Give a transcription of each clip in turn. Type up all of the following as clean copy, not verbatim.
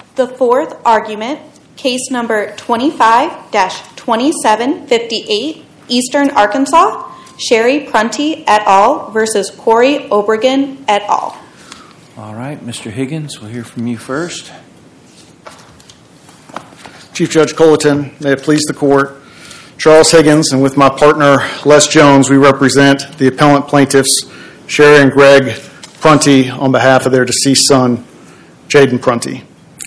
The fourth argument, case number 25-2758, Eastern Arkansas, Sherry Prunty et al. Versus Corey Obregon et al. All right, Mr. Higgins, we'll hear from you first. Chief Judge Colleton, may it please the court, Charles Higgins, and with my partner Les Jones, we represent the appellant plaintiffs Sherry and Greg Prunty on behalf of their deceased son, Jaden Prunty.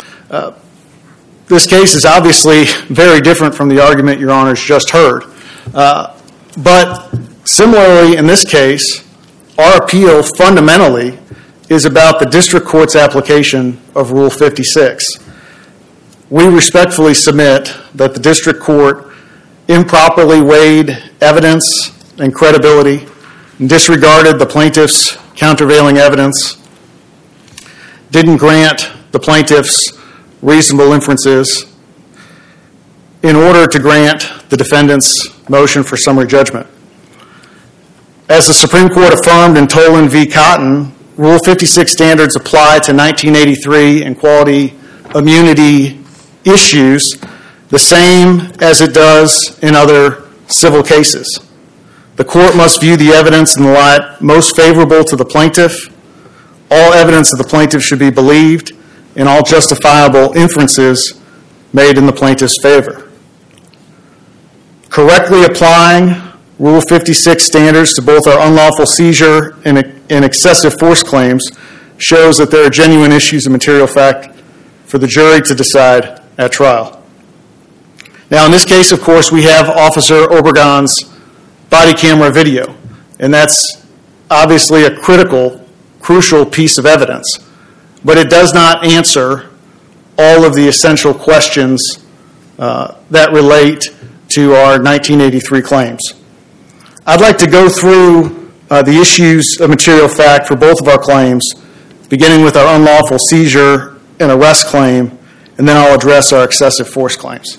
This case is obviously very different from the argument Your Honors just heard. But similarly in this case, our appeal fundamentally is about the district court's application of Rule 56. We respectfully submit that the district court improperly weighed evidence and credibility and disregarded the plaintiff's countervailing evidence, didn't grant the plaintiff's reasonable inferences in order to grant the defendant's motion for summary judgment. As the Supreme Court affirmed in Tolan v. Cotton, Rule 56 standards apply to 1983 and quality immunity issues the same as it does in other civil cases. The court must view the evidence in the light most favorable to the plaintiff. All evidence of the plaintiff should be believed, and all justifiable inferences made in the plaintiff's favor. Correctly applying Rule 56 standards to both our unlawful seizure and excessive force claims shows that there are genuine issues of material fact for the jury to decide at trial. Now, in this case, of course, we have Officer Obregon's body camera video, and that's obviously a crucial piece of evidence. But it does not answer all of the essential questions that relate to our 1983 claims. I'd like to go through the issues of material fact for both of our claims, beginning with our unlawful seizure and arrest claim, and then I'll address our excessive force claims.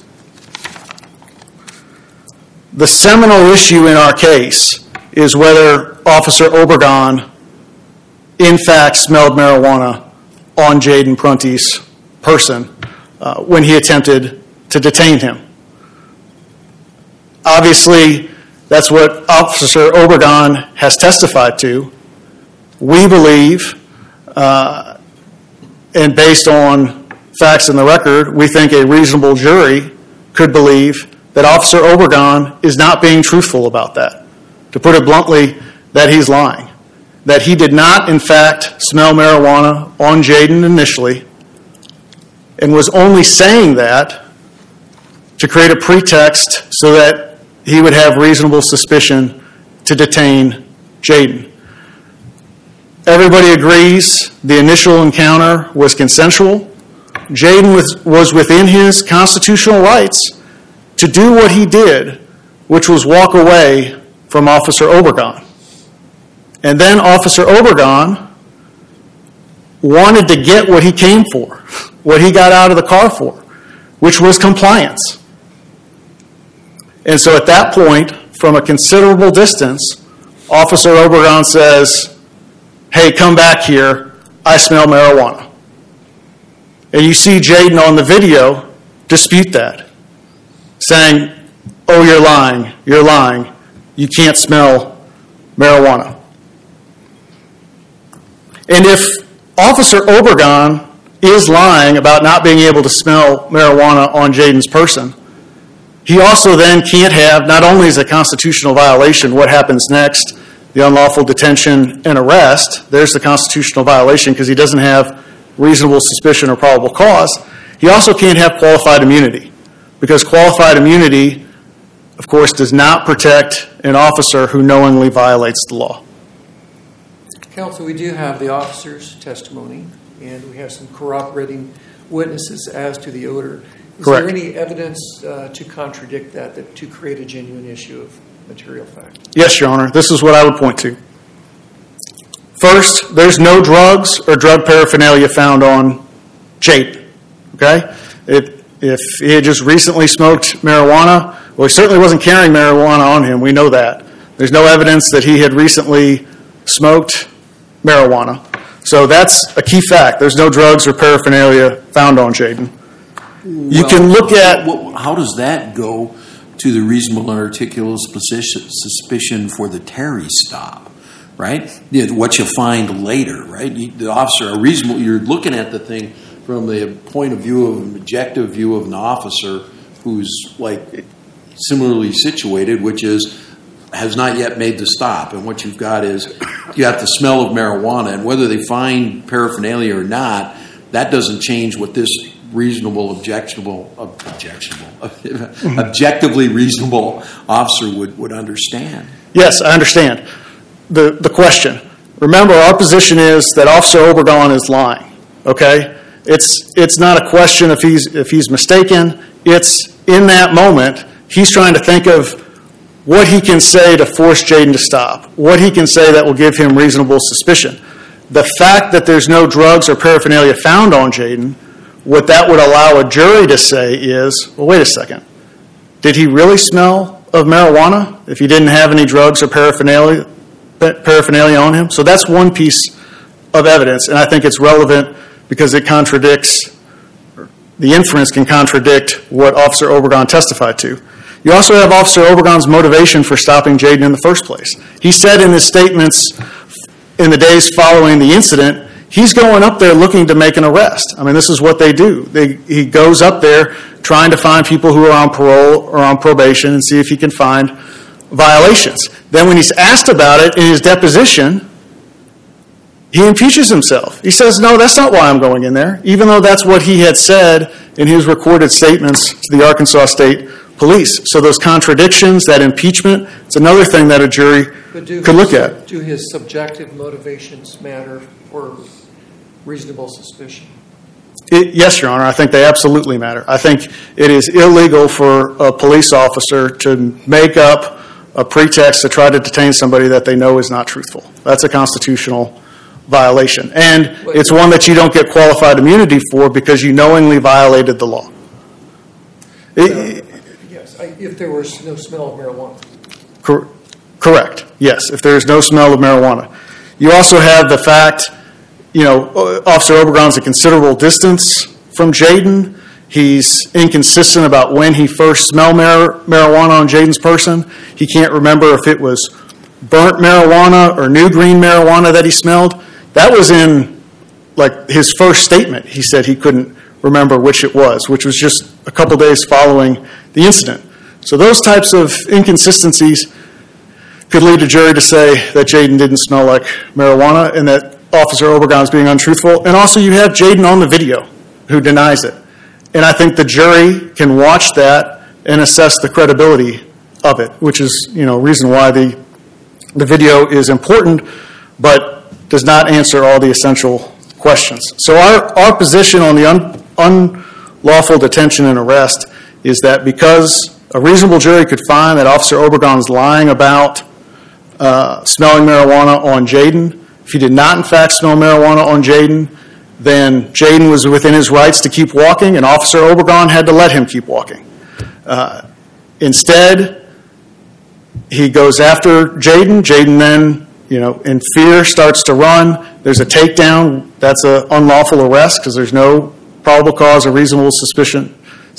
The seminal issue in our case is whether Officer Obregon in fact smelled marijuana on Jaden Prunty's person when he attempted to detain him. Obviously, that's what Officer Obregon has testified to. We believe, and based on facts in the record, we think a reasonable jury could believe that Officer Obregon is not being truthful about that. To put it bluntly, that he's lying. That he did not, in fact, smell marijuana on Jaden initially, and was only saying that to create a pretext so that he would have reasonable suspicion to detain Jaden. Everybody agrees the initial encounter was consensual. Jaden was within his constitutional rights to do what he did, which was walk away from Officer Obregon. And then Officer Obregon wanted to get what he came for, what he got out of the car for, which was compliance. And so at that point, from a considerable distance, Officer Obregon says, "Hey, come back here, I smell marijuana." And you see Jaden on the video dispute that, saying, "Oh, you're lying, you can't smell marijuana." And if Officer Obregon is lying about not being able to smell marijuana on Jaden's person, he also then can't have, not only as a constitutional violation, what happens next, the unlawful detention and arrest, there's the constitutional violation because he doesn't have reasonable suspicion or probable cause, he also can't have qualified immunity. Because qualified immunity, of course, does not protect an officer who knowingly violates the law. Counsel, we do have the officer's testimony, and we have some corroborating witnesses as to the odor. Is Correct. there any evidence to contradict that to create a genuine issue of material fact? Yes, Your Honor. This is what I would point to. First, there's no drugs or drug paraphernalia found on Jaden. Okay? If he had just recently smoked marijuana, well, he certainly wasn't carrying marijuana on him. We know that. There's no evidence that he had recently smoked marijuana. So that's a key fact. There's no drugs or paraphernalia found on Jaden. You can look at... How does that go to the reasonable and articulable suspicion for the Terry stop, right? What you find later, right? The officer, you're looking at the thing from the point of view of an objective view of an officer who's like similarly situated, which has not yet made the stop. And what you've got is you got the smell of marijuana, and whether they find paraphernalia or not, that doesn't change what this objectively reasonable officer would understand. Yes, I understand the question. Remember, our position is that Officer Obregon is lying. Okay, it's not a question if he's mistaken. It's in that moment he's trying to think of what he can say to force Jaden to stop, what he can say that will give him reasonable suspicion. The fact that there's no drugs or paraphernalia found on Jaden, what that would allow a jury to say is, well, wait a second, did he really smell of marijuana if he didn't have any drugs or paraphernalia on him? So that's one piece of evidence, and I think it's relevant because it contradicts, the inference can contradict what Officer Obregon testified to. You also have Officer Obregon's motivation for stopping Jaden in the first place. He said in his statements in the days following the incident, he's going up there looking to make an arrest. I mean, this is what they do. He goes up there trying to find people who are on parole or on probation and see if he can find violations. Then when he's asked about it in his deposition, he impeaches himself. He says, no, that's not why I'm going in there, even though that's what he had said in his recorded statements to the Arkansas State Police. So those contradictions, that impeachment, it's another thing that a jury could look at. Do his subjective motivations matter for reasonable suspicion? Yes, Your Honor, I think they absolutely matter. I think it is illegal for a police officer to make up a pretext to try to detain somebody that they know is not truthful. That's a constitutional violation. And it's one that you don't get qualified immunity for because you knowingly violated the law. Yes, if there was no smell of marijuana. Correct, yes, if there is no smell of marijuana. You also have the fact, Officer Obregon's a considerable distance from Jaden. He's inconsistent about when he first smelled marijuana on Jaden's person. He can't remember if it was burnt marijuana or new green marijuana that he smelled. That was in his first statement. He said he couldn't remember which it was, which was just a couple days following the incident. So those types of inconsistencies could lead a jury to say that Jaden didn't smell like marijuana and that Officer Obregon's being untruthful. And also you have Jaden on the video who denies it. And I think the jury can watch that and assess the credibility of it, which is, reason why the video is important, but does not answer all the essential questions. So our position on the unlawful detention and arrest is that because a reasonable jury could find that Officer Obregon's lying about smelling marijuana on Jaden, if he did not in fact smell marijuana on Jaden, then Jaden was within his rights to keep walking, and Officer Obregon had to let him keep walking. Instead, he goes after Jaden. Jaden then, in fear, starts to run. There's a takedown. That's an unlawful arrest because there's no probable cause or reasonable suspicion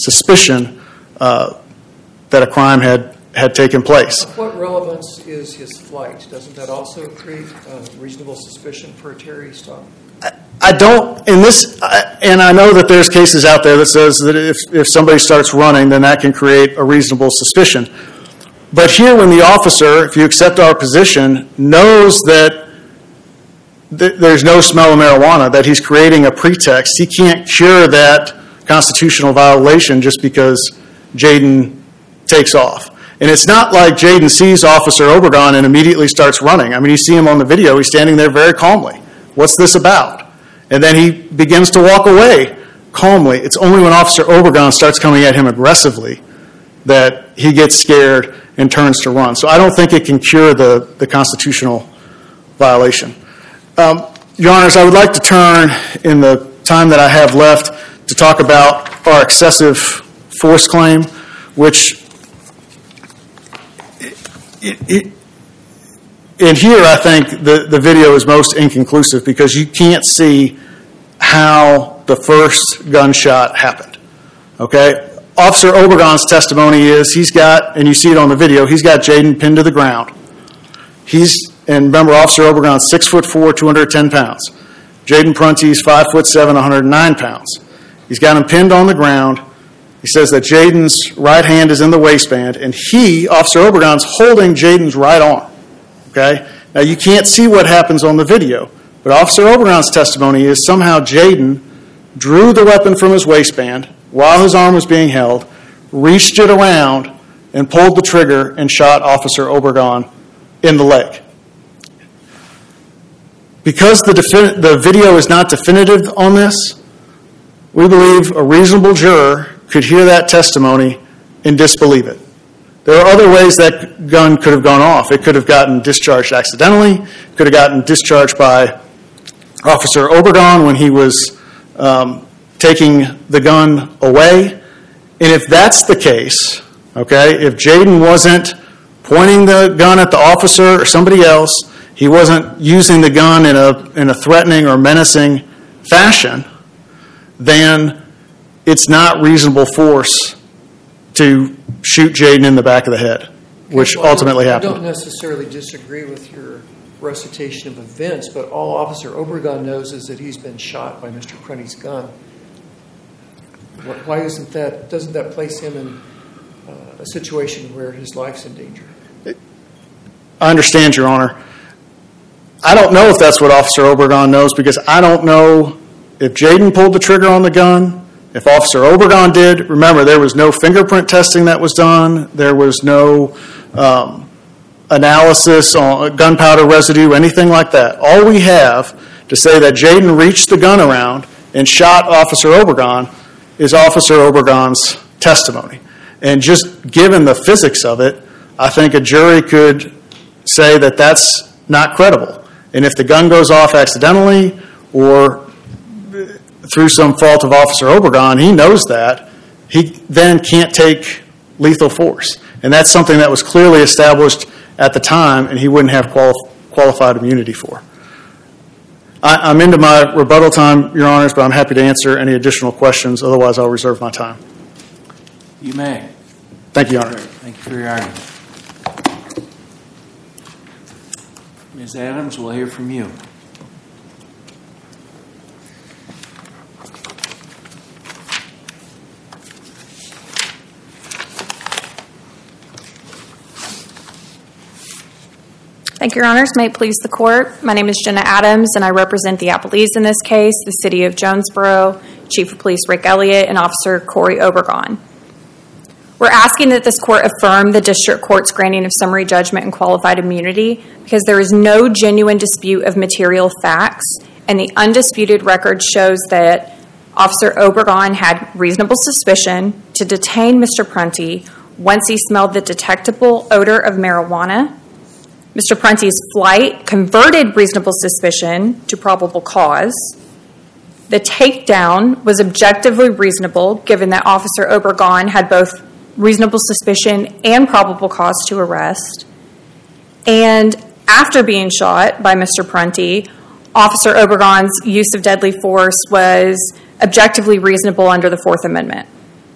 that a crime had taken place. What relevance is his flight? Doesn't that also create reasonable suspicion for a Terry stop? I don't, and I know that there's cases out there that says that if somebody starts running, then that can create a reasonable suspicion. But here when the officer, if you accept our position, knows that there's no smell of marijuana, that he's creating a pretext, he can't cure that constitutional violation just because Jaden takes off. And it's not like Jaden sees Officer Obregon and immediately starts running. I mean, you see him on the video, he's standing there very calmly. What's this about? And then he begins to walk away calmly. It's only when Officer Obregon starts coming at him aggressively that he gets scared and turns to run. So I don't think it can cure the constitutional violation. Your Honors, I would like to turn, in the time that I have left, to talk about our excessive force claim, which And here I think the video is most inconclusive because you can't see how the first gunshot happened. Okay? Officer Obregon's testimony is he's got, and you see it on the video, he's got Jaden pinned to the ground. And remember, Officer Obregon's 6'4", 210 pounds. Jaden Prunty's 5'7", 109 pounds. He's got him pinned on the ground. He says that Jaden's right hand is in the waistband, and Officer Obregon's holding Jaden's right arm. Okay? Now, you can't see what happens on the video, but Officer Obregon's testimony is somehow Jaden drew the weapon from his waistband while his arm was being held, reached it around, and pulled the trigger and shot Officer Obregon in the leg. Because the video is not definitive on this, we believe a reasonable juror could hear that testimony and disbelieve it. There are other ways that gun could have gone off. It could have gotten discharged accidentally. It could have gotten discharged by Officer Obregon when he was taking the gun away. And if that's the case, okay, if Jaden wasn't pointing the gun at the officer or somebody else, he wasn't using the gun in a threatening or menacing fashion, then it's not reasonable force to shoot Jaden in the back of the head, which ultimately happened. I don't necessarily disagree with your recitation of events, but all Officer Obregon knows is that he's been shot by Mr. Prunty's gun. Why doesn't that place him in a situation where his life's in danger? I understand, Your Honor. I don't know if that's what Officer Obregon knows because I don't know if Jaden pulled the trigger on the gun, if Officer Obregon did. Remember, there was no fingerprint testing that was done. There was no analysis on gunpowder residue, anything like that. All we have to say that Jaden reached the gun around and shot Officer Obregon is Officer Obregon's testimony. And just given the physics of it, I think a jury could say that that's not credible. And if the gun goes off accidentally or through some fault of Officer Obregon, he knows that, he then can't take lethal force. And that's something that was clearly established at the time and he wouldn't have qualified immunity for. I'm into my rebuttal time, Your Honors, but I'm happy to answer any additional questions. Otherwise, I'll reserve my time. You may. Thank you, Your Honor. Thank you for your argument. Ms. Adams, we'll hear from you. Thank you, Your Honors. May it please the Court. My name is Jenna Adams, and I represent the appellees in this case, the City of Jonesboro, Chief of Police Rick Elliott, and Officer Corey Obregon. We're asking that this Court affirm the District Court's granting of summary judgment and qualified immunity because there is no genuine dispute of material facts, and the undisputed record shows that Officer Obregon had reasonable suspicion to detain Mr. Prunty once he smelled the detectable odor of marijuana. Mr. Prunty's flight converted reasonable suspicion to probable cause. The takedown was objectively reasonable given that Officer Obregon had both reasonable suspicion and probable cause to arrest. And after being shot by Mr. Prunty, Officer Obregon's use of deadly force was objectively reasonable under the Fourth Amendment.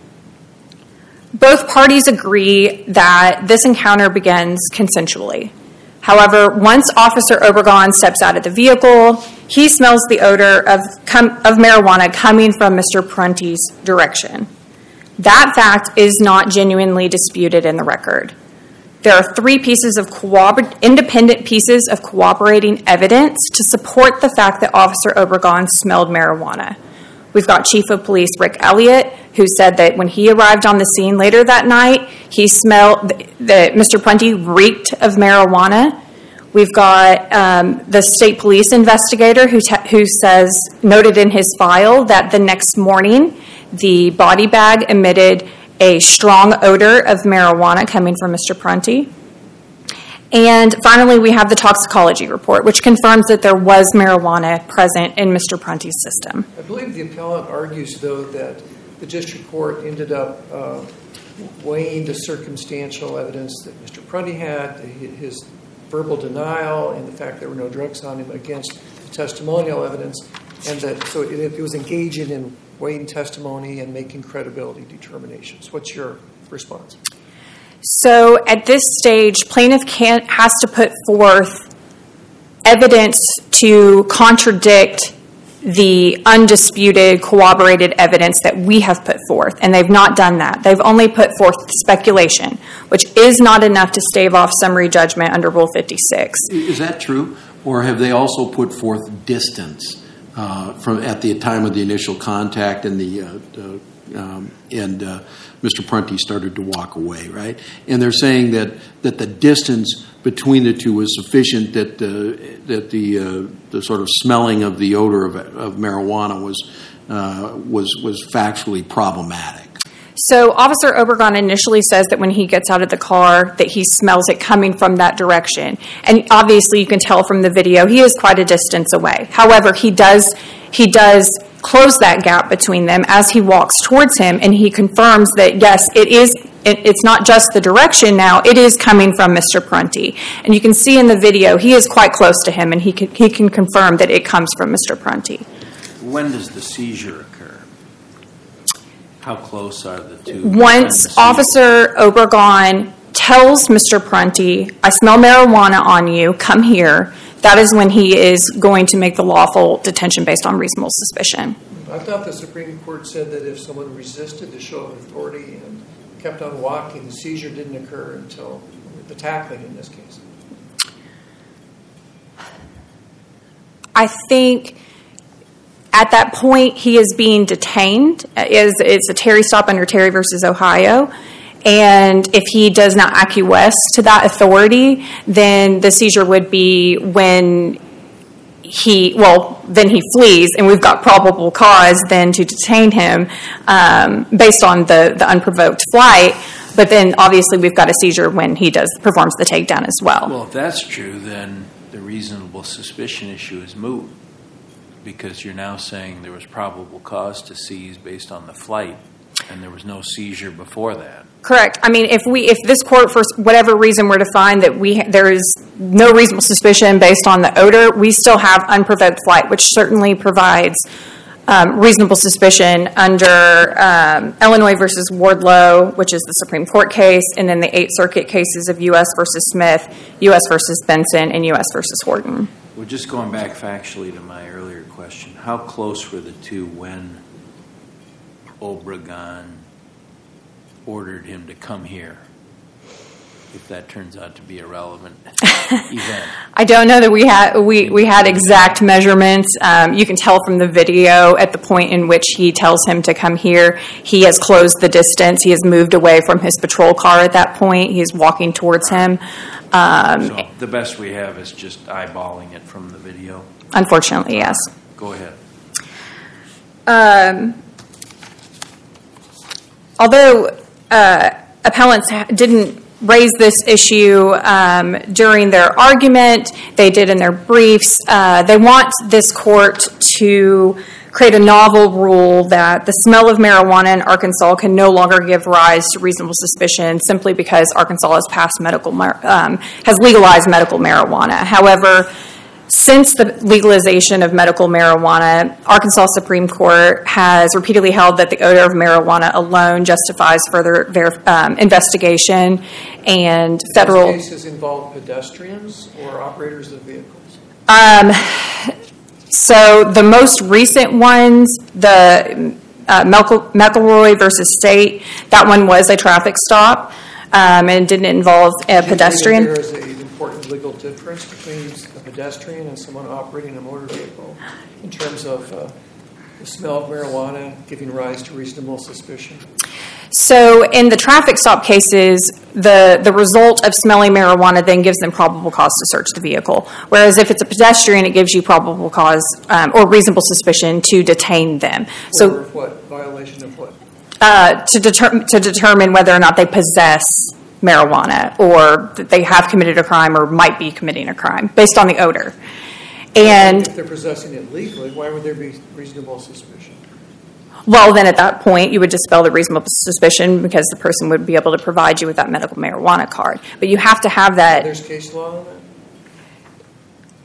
Both parties agree that this encounter begins consensually. However, once Officer Obregon steps out of the vehicle, he smells the odor of marijuana coming from Mr. Prunty's direction. That fact is not genuinely disputed in the record. There are three independent pieces of cooperating evidence to support the fact that Officer Obregon smelled marijuana. We've got Chief of Police Rick Elliott, who said that when he arrived on the scene later that night, he smelled that Mr. Prunty reeked of marijuana. We've got the state police investigator who says, noted in his file, that the next morning the body bag emitted a strong odor of marijuana coming from Mr. Prunty. And finally, we have the toxicology report, which confirms that there was marijuana present in Mr. Prunty's system. I believe the appellant argues, though, that the district court ended up weighing the circumstantial evidence that Mr. Prunty had, his verbal denial and the fact there were no drugs on him against the testimonial evidence, and that so it was engaging in weighing testimony and making credibility determinations. What's your response? So at this stage, plaintiff has to put forth evidence to contradict the undisputed, corroborated evidence that we have put forth, and they've not done that. They've only put forth speculation, which is not enough to stave off summary judgment under Rule 56. Is that true? Or have they also put forth distance from at the time of the initial contact and Mr. Prunty started to walk away, right? And they're saying that the distance between the two was sufficient, that the sort of smelling of the odor of marijuana was factually problematic. So Officer Obregon initially says that when he gets out of the car that he smells it coming from that direction. And obviously you can tell from the video he is quite a distance away. However, he does close that gap between them as he walks towards him, and he confirms that yes, it's not just the direction now, it is coming from Mr. Prunty. And you can see in the video he is quite close to him, and he can confirm that it comes from Mr. Prunty. When does the seizure occur? How close are the two? Once Officer Obregon tells Mr. Prunty, I smell marijuana on you, come here, that is when he is going to make the lawful detention based on reasonable suspicion. I thought the Supreme Court said that if someone resisted the show of authority and kept on walking, the seizure didn't occur until the tackling in this case. I think at that point he is being detained. It's a Terry stop under Terry versus Ohio. And if he does not acquiesce to that authority, then the seizure would be when then he flees, and we've got probable cause then to detain him based on the unprovoked flight. But then obviously we've got a seizure when he performs the takedown as well. Well, if that's true, then the reasonable suspicion issue is moot, because you're now saying there was probable cause to seize based on the flight, and there was no seizure before that. Correct. I mean, if this court, for whatever reason, were to find that there is no reasonable suspicion based on the odor, we still have unprovoked flight, which certainly provides reasonable suspicion under Illinois versus Wardlow, which is the Supreme Court case, and then the Eighth Circuit cases of U.S. versus Smith, U.S. versus Benson, and U.S. versus Horton. Well, just going back factually to my earlier question, how close were the two when Obregon ordered him to come here, if that turns out to be a relevant event? I don't know that we had exact measurements. You can tell from the video at the point in which he tells him to come here, he has closed the distance. He has moved away from his patrol car at that point. He is walking towards him. So the best we have is just eyeballing it from the video? Unfortunately, yes. Go ahead. Although appellants didn't raise this issue during their argument, they did in their briefs. They want this court to create a novel rule that the smell of marijuana in Arkansas can no longer give rise to reasonable suspicion simply because Arkansas has legalized medical marijuana. However, since the legalization of medical marijuana, Arkansas Supreme Court has repeatedly held that the odor of marijuana alone justifies further investigation, and federal... Those cases involve pedestrians or operators of vehicles? So the most recent ones, the McElroy versus State, that one was a traffic stop and didn't involve a pedestrian. There is an important legal difference between a pedestrian and someone operating a motor vehicle in terms of the smell of marijuana giving rise to reasonable suspicion? So in the traffic stop cases, the result of smelling marijuana then gives them probable cause to search the vehicle. Whereas if it's a pedestrian, it gives you probable cause or reasonable suspicion to detain them. So what? Violation of what? To determine whether or not they possess marijuana or that they have committed a crime or might be committing a crime based on the odor. And if they're possessing it legally, why would there be reasonable suspicion? Well, then at that point, you would dispel the reasonable suspicion because the person would be able to provide you with that medical marijuana card. But you have to have that. There's case law on that?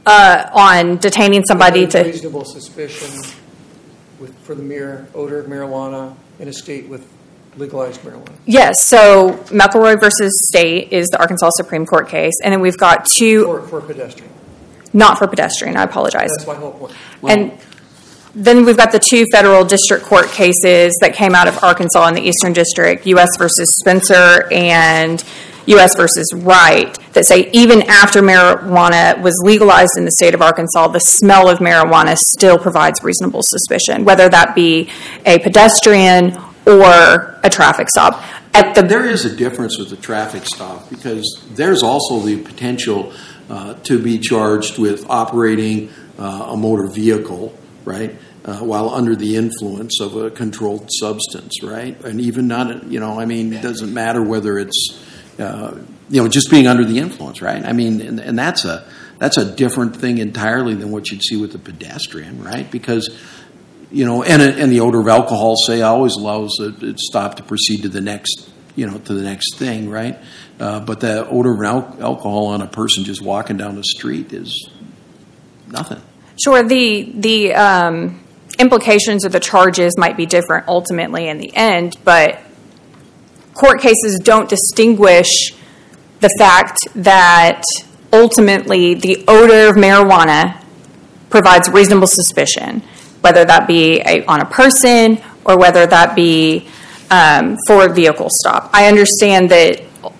on detaining somebody to reasonable suspicion for the mere odor of marijuana in a state with legalized marijuana. Yes, so McElroy versus State is the Arkansas Supreme Court case, and then we've got two. For pedestrian. Not for pedestrian, I apologize. That's my whole point. And then we've got the two federal district court cases that came out of Arkansas in the Eastern District, U.S. versus Spencer and U.S. versus Wright, that say even after marijuana was legalized in the state of Arkansas, the smell of marijuana still provides reasonable suspicion, whether that be a pedestrian or a traffic stop. There is a difference with the traffic stop because there's also the potential to be charged with operating a motor vehicle, right, while under the influence of a controlled substance, right? And even not, it doesn't matter whether it's, just being under the influence, right? I mean, and that's a different thing entirely than what you'd see with the pedestrian, right? Because, and the odor of alcohol, say, always allows a stop to proceed to the next, to the next thing, right? But the odor of alcohol on a person just walking down the street is nothing. Sure, the implications of the charges might be different ultimately in the end, but court cases don't distinguish the fact that ultimately the odor of marijuana provides reasonable suspicion, whether that be on a person or whether that be for a vehicle stop. I understand that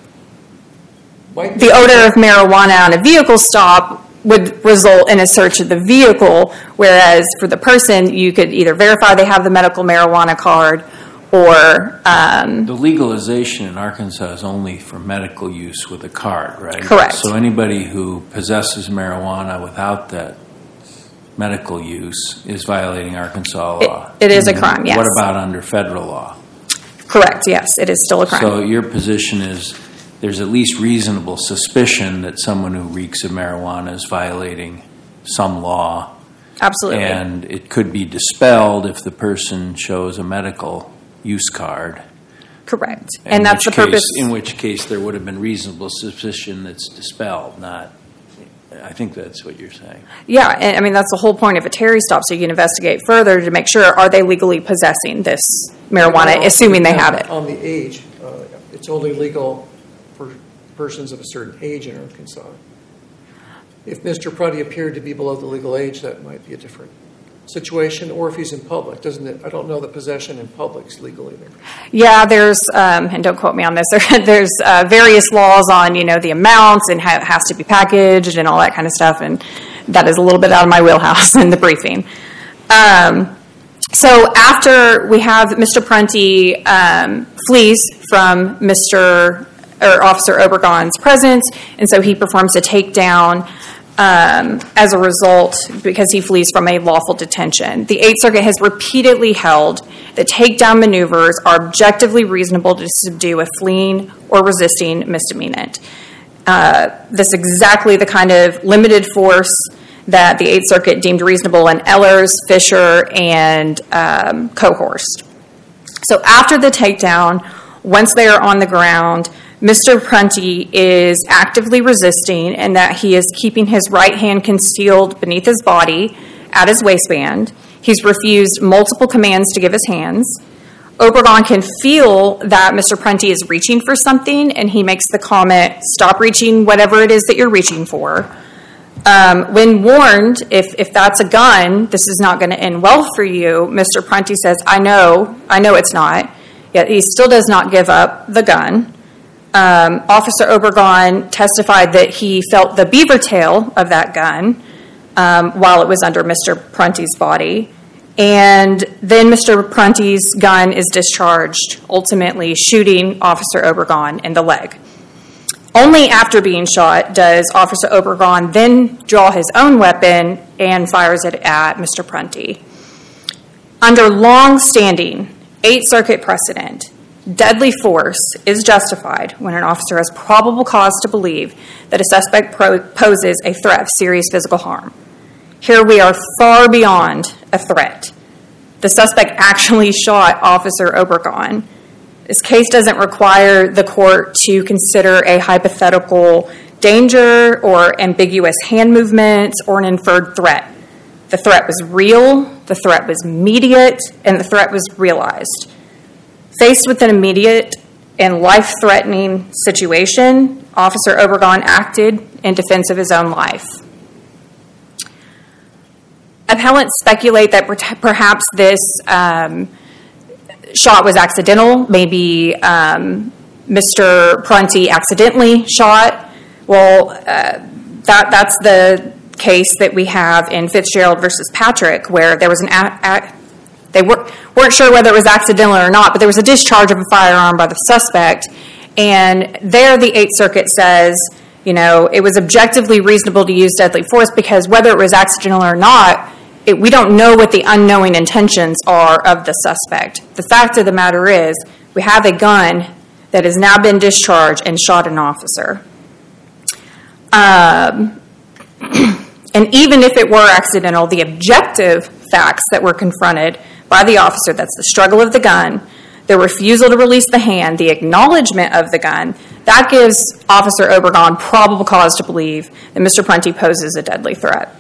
the odor of marijuana on a vehicle stop would result in a search of the vehicle, whereas for the person, you could either verify they have the medical marijuana card or... the legalization in Arkansas is only for medical use with a card, right? Correct. So anybody who possesses marijuana without that medical use is violating Arkansas law. It is a crime, yes. What about under federal law? Correct, yes, it is still a crime. So your position is there's at least reasonable suspicion that someone who reeks of marijuana is violating some law. Absolutely. And it could be dispelled if the person shows a medical use card. Correct. And that's the purpose. In which case there would have been reasonable suspicion that's dispelled, not... I think that's what you're saying. Yeah, and I mean, that's the whole point of a Terry stop, so you can investigate further to make sure, are they legally possessing this marijuana, assuming they have it. On the age, it's only legal for persons of a certain age in Arkansas. If Mr. Prunty appeared to be below the legal age, that might be a different situation, or if he's in public, doesn't it? I don't know that possession in public is legal either. Yeah, there's, and don't quote me on this, there's various laws on, the amounts and how it has to be packaged and all that kind of stuff, and that is a little bit out of my wheelhouse in the briefing. So after we have Mr. Prunty flees from Officer Obregon's presence, and so he performs a takedown as a result because he flees from a lawful detention. The Eighth Circuit has repeatedly held that takedown maneuvers are objectively reasonable to subdue a fleeing or resisting misdemeanant. This is exactly the kind of limited force that the Eighth Circuit deemed reasonable in Ehlers, Fisher, and Cohorst. So after the takedown, once they are on the ground, Mr. Prunty is actively resisting in that he is keeping his right hand concealed beneath his body at his waistband. He's refused multiple commands to give his hands. Obregon can feel that Mr. Prunty is reaching for something, and he makes the comment, "Stop reaching whatever it is that you're reaching for." When warned, if that's a gun, this is not going to end well for you, Mr. Prunty says, I know it's not. Yet he still does not give up the gun. Officer Obregon testified that he felt the beaver tail of that gun while it was under Mr. Prunty's body. And then Mr. Prunty's gun is discharged, ultimately shooting Officer Obregon in the leg. Only after being shot does Officer Obregon then draw his own weapon and fires it at Mr. Prunty. Under long-standing Eighth Circuit precedent, deadly force is justified when an officer has probable cause to believe that a suspect poses a threat of serious physical harm. Here we are far beyond a threat. The suspect actually shot Officer Obregon. This case doesn't require the court to consider a hypothetical danger or ambiguous hand movements or an inferred threat. The threat was real, the threat was immediate, and the threat was realized. Faced with an immediate and life-threatening situation, Officer Obregon acted in defense of his own life. Appellants speculate that perhaps this shot was accidental. Maybe Mr. Prunty accidentally shot. Well, that's the case that we have in Fitzgerald versus Patrick, where there was they weren't sure whether it was accidental or not, but there was a discharge of a firearm by the suspect, and there the Eighth Circuit says, it was objectively reasonable to use deadly force because whether it was accidental or not, we don't know what the unknowing intentions are of the suspect. The fact of the matter is, we have a gun that has now been discharged and shot an officer. And even if it were accidental, the objective facts that were confronted by the officer, that's the struggle of the gun, the refusal to release the hand, the acknowledgement of the gun, that gives Officer Obregon probable cause to believe that Mr. Prunty poses a deadly threat.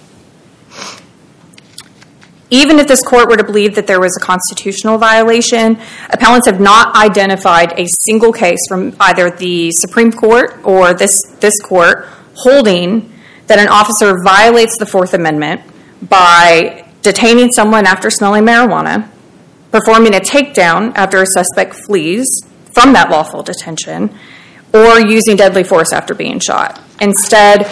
Even if this court were to believe that there was a constitutional violation, appellants have not identified a single case from either the Supreme Court or this court holding that an officer violates the Fourth Amendment by detaining someone after smelling marijuana, performing a takedown after a suspect flees from that lawful detention, or using deadly force after being shot. Instead,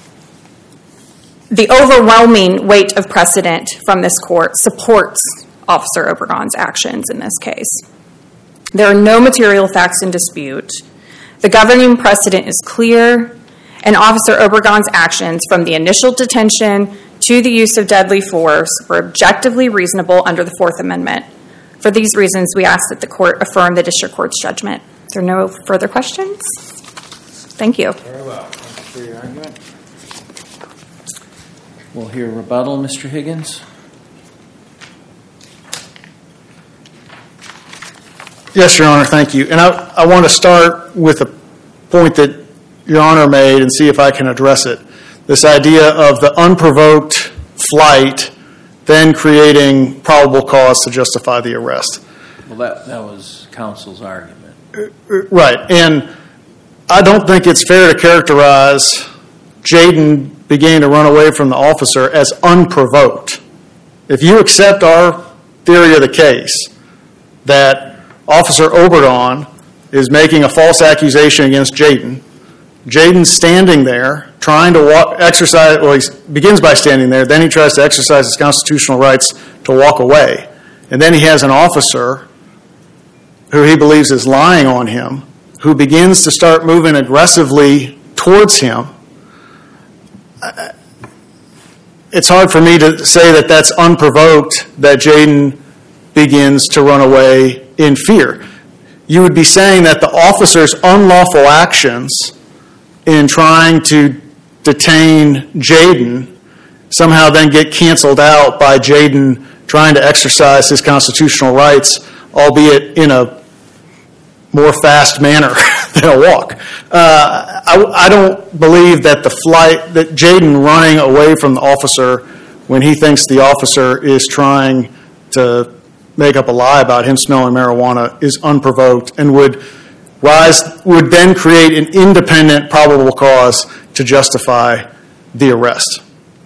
the overwhelming weight of precedent from this court supports Officer Obregon's actions in this case. There are no material facts in dispute. The governing precedent is clear, and Officer Obregon's actions from the initial detention to the use of deadly force were objectively reasonable under the Fourth Amendment. For these reasons, we ask that the court affirm the district court's judgment. Is there no further questions? Thank you. Very well. Thank you for your argument. We'll hear rebuttal, Mr. Higgins. Yes, Your Honor, thank you. And I want to start with a point that Your Honor made and see if I can address it. This idea of the unprovoked flight then creating probable cause to justify the arrest. Well, that was counsel's argument. Right. And I don't think it's fair to characterize Jaden beginning to run away from the officer as unprovoked. If you accept our theory of the case that Officer Obregon is making a false accusation against Jaden, Jaden's standing there trying to exercise, well, he begins by standing there, then he tries to exercise his constitutional rights to walk away. And then he has an officer who he believes is lying on him, who begins to start moving aggressively towards him. It's hard for me to say that that's unprovoked, that Jaden begins to run away in fear. You would be saying that the officer's unlawful actions in trying to detain Jaden somehow then get canceled out by Jaden trying to exercise his constitutional rights, albeit in a more fast manner than a walk. I don't believe that that Jaden running away from the officer when he thinks the officer is trying to make up a lie about him smelling marijuana is unprovoked and would then create an independent probable cause to justify the arrest.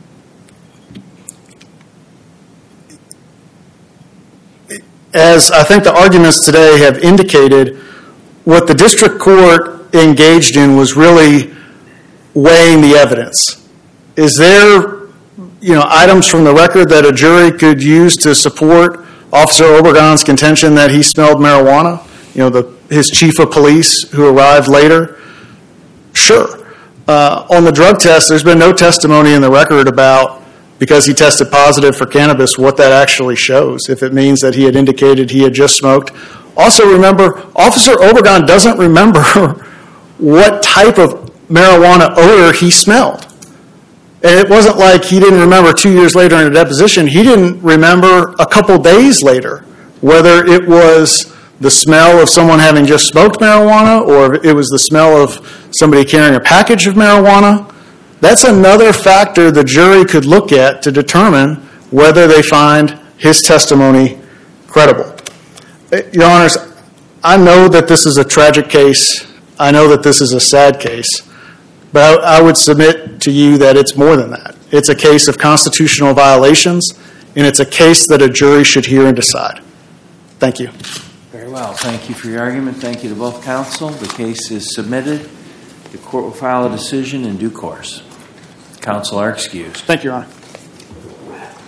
As I think the arguments today have indicated, what the district court engaged in was really weighing the evidence. Is there, items from the record that a jury could use to support Officer Obregon's contention that he smelled marijuana? His chief of police who arrived later? Sure. On the drug test, there's been no testimony in the record about, because he tested positive for cannabis, what that actually shows, if it means that he had indicated he had just smoked. Also remember, Officer Obregon doesn't remember what type of marijuana odor he smelled. And it wasn't like he didn't remember 2 years later in a deposition. He didn't remember a couple days later whether it was the smell of someone having just smoked marijuana, or if it was the smell of somebody carrying a package of marijuana, that's another factor the jury could look at to determine whether they find his testimony credible. Your Honors, I know that this is a tragic case. I know that this is a sad case. But I would submit to you that it's more than that. It's a case of constitutional violations, and it's a case that a jury should hear and decide. Thank you. Very well. Thank you for your argument. Thank you to both counsel. The case is submitted. The court will file a decision in due course. Counsel are excused. Thank you, Your Honor.